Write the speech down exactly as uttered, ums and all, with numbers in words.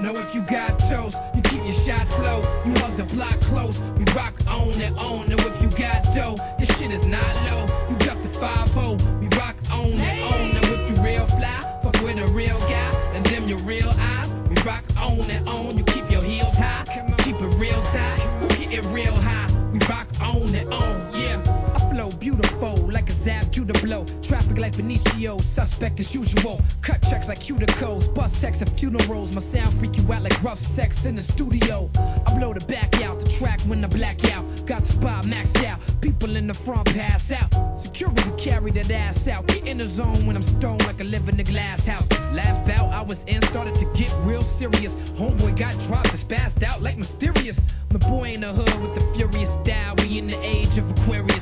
Know if you got toast, you keep your shots low. You hug the block close. We rock on and on. Know if you got dough, your shit is not low. You duck the five oh. We rock on and on. Know if you real fly, fuck with a real guy, and them your real eyes. We rock on and on. You keep your heels high, keep it real tight. Who get it real high? We rock on and on, yeah. I flow beautiful like a zap due to blow. Traffic like Benicio, suspect as usual. Cut checks like cuticles, bus checks at funerals. My sound freak you out like rough sex in the studio. I blow the back out, the track when I black out. Got the spot maxed out, people in the front pass out. Security carry that ass out. Get in the zone when I'm stoned like I live in the glass house. Last bout I was in started to get real serious. Homeboy got dropped and spazzed out like mysterious. My boy in the hood with the furious style. We in the age of Aquarius.